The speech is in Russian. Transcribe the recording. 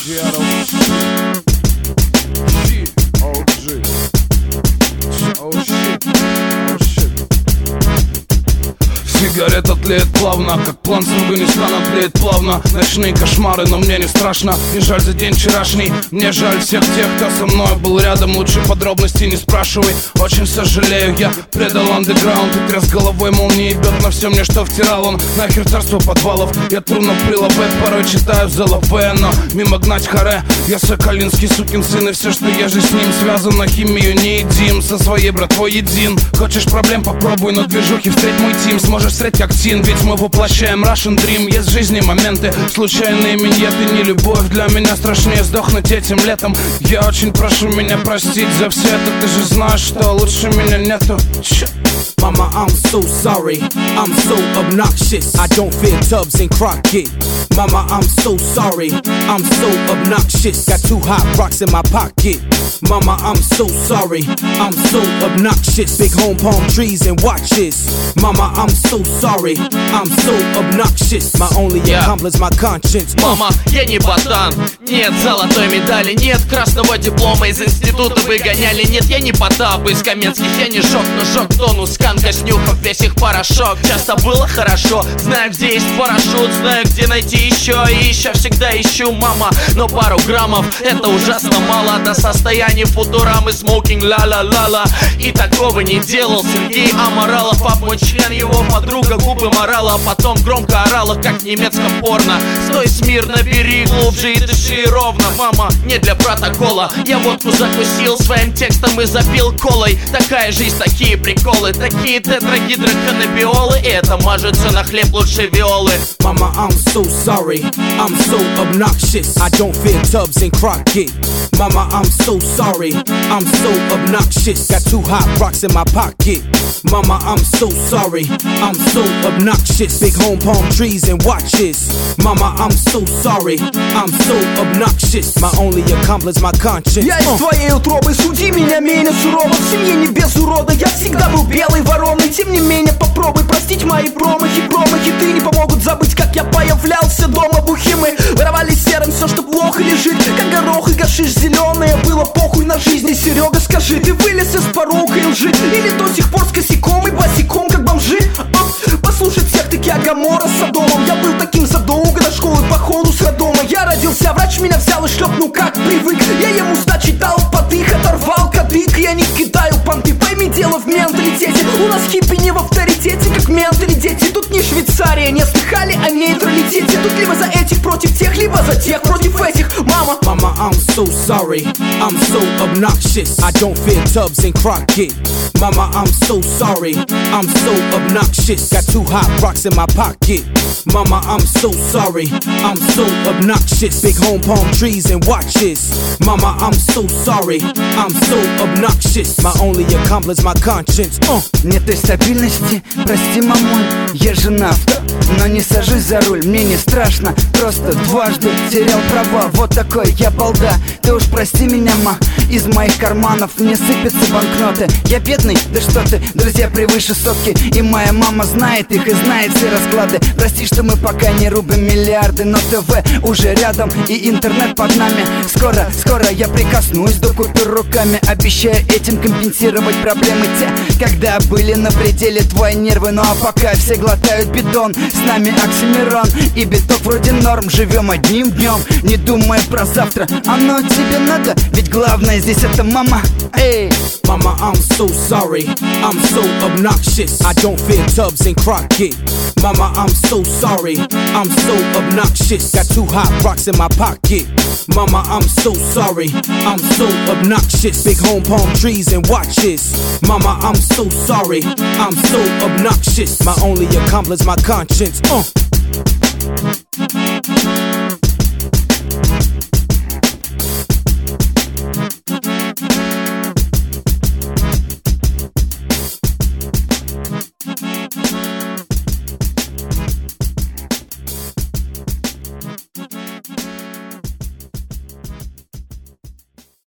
Seattle. Shit. OG. Oh shit. Oh shit. Сигарета тлеет плавно, как план с Афганистана тлеет плавно. Ночные кошмары, но мне не страшно. Не жаль за день вчерашний, мне жаль всех тех, кто со мной был рядом. Лучше подробностей не спрашивай. Очень сожалею, я предал андеграунд и тряс головой, мол, не ебет на все мне, что втирал он. Нахер царство подвалов, я трудно прилаве. Порой читаю за лапе, но мимо гнать харе. Я соколинский сукин сын, и все, что я же с ним связан. На химию не едим, со своей братвой един. Хочешь проблем, попробуй, но движухи встреть мой тим. Сможешь встретить как Тин, ведь мы воплощаем Russian Dream. Есть в жизни моменты, случайные миньеты. Не любовь для меня страшнее сдохнуть этим летом. Я очень прошу меня простить за все это. Ты же знаешь, что лучше меня нету. Mama, I'm so sorry, I'm so obnoxious. I don't fear Tubbs and Crockett. Mama, I'm so sorry, I'm so obnoxious. Got 2 hot rocks in my pocket. Mama, I'm so sorry, I'm so obnoxious. Big home palm trees and watches. Mama, I'm so sorry, I'm so obnoxious. My only accomplice, my conscience. Мама, я не ботан, нет золотой медали, нет красного диплома из института выгоняли. Нет, я не Потап из Каменских, я не жёг, но жёг тонус канка, снюхав весь их порошок. Часто было хорошо, знаю, где есть парашют, знаю, где найти еще, и еще всегда ищу, мама. Но пару граммов, это ужасно мало до состояния футурамы, смокинг, ла-ла-ла-ла. И такого не делал Сергей Аморалов, пап мой член, его подруга губы морала, а потом громко орала, как в немецком порно. Стой смирно, бери глубже и дыши ровно, мама, не для протокола. Я водку закусил своим текстом и запил колой. Такая жизнь, такие приколы, такие тетрагидроканнабиолы, и это мажется на хлеб лучше виолы. Mama, I'm so sorry, I'm so obnoxious. I don't fear Tubbs and Crockett. Mama, I'm so sorry, I'm so obnoxious. Got 2 hot rocks in my pocket. Mama, I'm so sorry, I'm so obnoxious. Big home palm trees and watches. Mama, I'm so sorry, I'm so obnoxious. My only accomplice, my conscience. Я из твоей утробы, суди меня менее сурово. В семье не без урода, я всегда был белой вороной. Тем не менее попробуй простить мои промахи. Ты не помогут забыть, как я появлялся дома бухим. Мы воровали серым все, что плохо лежит, как горох и гашиш зеленые. Было похуй на жизни, Серега, скажи, ты вылез из порока и лжи, или до сих пор с косяком и босиком, как бомжи? Послушать всех таки Агамора с Содомом. Я был таким задолго до школы, по ходу с роддома. Я родился, врач меня взял и шлепнул, как привык. Я ему сдачи дал подых, оторвал кадык. Я не кидаю понты, пойми, дело в менталитете. У нас хиппи не в авторитете, как менталитете. Тут не Швейцария, не слыхали о нейтралитете. Тут либо за этих против тех, либо за тех против этих, мама. Mama, I'm so sorry, I'm so obnoxious. I don't fear Tubbs and Crockett. Mama, I'm so sorry, I'm so obnoxious. Got 2 hot rocks in my pocket. Mama, I'm so sorry, I'm so obnoxious. Big home palm trees and watches. Mama, I'm so sorry, I'm so obnoxious. My only accomplice, my conscience. Нет той стабильности, прости, мамуль, я женат, но не сажусь за руль, мне не страшно. Просто дважды терял права, вот такой я балда. Ты уж прости меня, ма, из моих карманов не сыпятся банкноты. Я бедный, да что ты, друзья превыше сотки, и моя мама знает их и знает все расклады. Прости, что мы пока не рубим миллиарды, но ТВ уже рядом и интернет под нами. Скоро я прикоснусь до купюр руками, обещаю этим компенсировать проблемы те, когда были на пределе твои нервы. Ну а пока все глотают бетон, с нами Оксимирон и биток вроде норм. Живем одним днем, не думая про завтра. Оно тебе надо, ведь главное здесь это мама. Эй! Mama, I'm so sorry, I'm so obnoxious. I don't fear Tubbs and Crockett. Mama, I'm so sorry, I'm so obnoxious. Got 2 hot rocks in my pocket. Mama, I'm so sorry, I'm so obnoxious. Big home palm trees and watches. Mama, I'm so sorry, I'm so obnoxious. My only accomplice, my conscience.